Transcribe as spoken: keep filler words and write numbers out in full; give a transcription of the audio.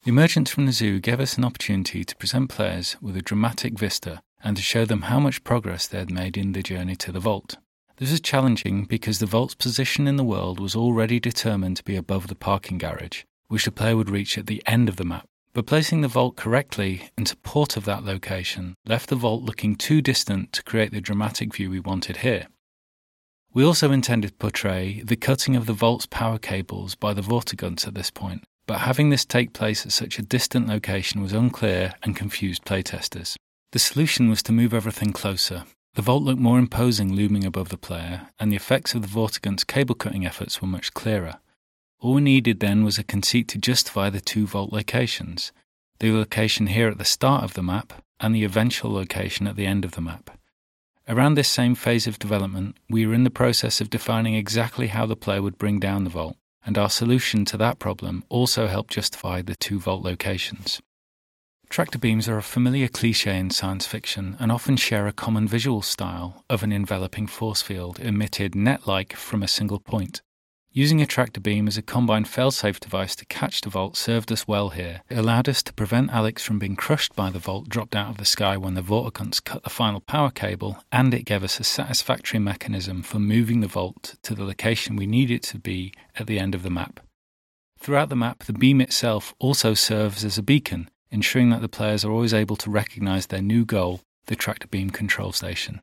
The emergence from the zoo gave us an opportunity to present players with a dramatic vista and to show them how much progress they had made in the journey to the vault. This was challenging because the vault's position in the world was already determined to be above the parking garage, which the player would reach at the end of the map. But placing the vault correctly in support of that location left the vault looking too distant to create the dramatic view we wanted here. We also intended to portray the cutting of the vault's power cables by the Vortigunts at this point, but having this take place at such a distant location was unclear and confused playtesters. The solution was to move everything closer. The vault looked more imposing looming above the player, and the effects of the Vortigunts' cable-cutting efforts were much clearer. All we needed then was a conceit to justify the two vault locations, the location here at the start of the map and the eventual location at the end of the map. Around this same phase of development, we were in the process of defining exactly how the player would bring down the vault, and our solution to that problem also helped justify the two vault locations. Tractor beams are a familiar cliché in science fiction and often share a common visual style of an enveloping force field emitted net-like from a single point. Using a tractor beam as a combined failsafe device to catch the vault served us well here. It allowed us to prevent Alex from being crushed by the vault dropped out of the sky when the Vortigunts cut the final power cable, and it gave us a satisfactory mechanism for moving the vault to the location we need it to be at the end of the map. Throughout the map, the beam itself also serves as a beacon, ensuring that the players are always able to recognise their new goal, the tractor beam control station.